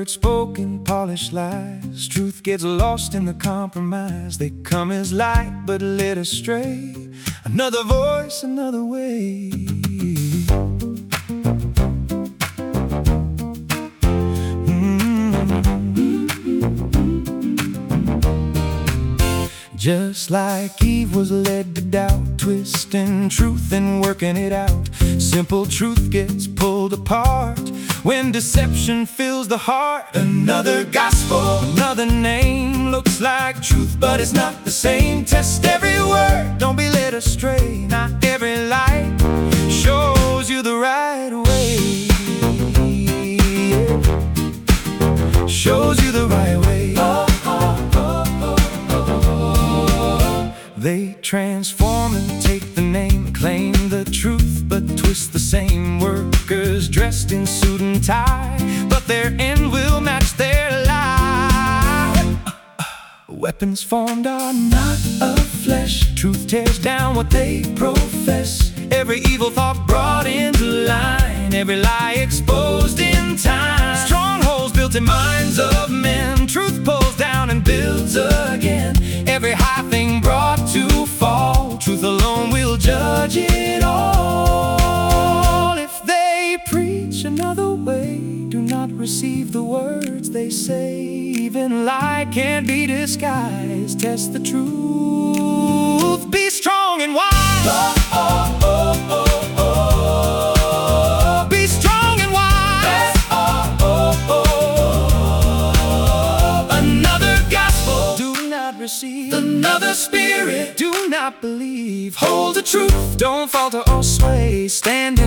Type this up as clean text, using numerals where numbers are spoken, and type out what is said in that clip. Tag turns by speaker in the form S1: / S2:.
S1: words spoken, polished lies. Truth gets lost in the compromise. They come as light but led astray. Another voice, another way. Just like Eve was led to doubt, twisting truth and working it out. Simple truth gets pulled apart when deception fills the heart. Another gospel, another name. Looks like truth, but it's not the same. Test every word, don't be led astray. Not every light shows you the right way. Shows you the right way. They transform and take the name, claim the truth, but twist the same. Workers dressed in suit and tie, but their end will match their lie. Weapons formed are not of flesh. Truth tears down what they profess. Every evil thought brought into line, every lie exposed in time. Strongholds built in minds of men. Truth pulls down and builds again. Every high thing brought to fall. Truth alone will judge it all. If they preach another way, do not receive the words they say. Even lie can't be disguised. Test the truth. Be strong and wise. Be strong and wise. Another gospel, do not receive. Another spirit, do not believe. Hold the truth, don't falter or sway. Stand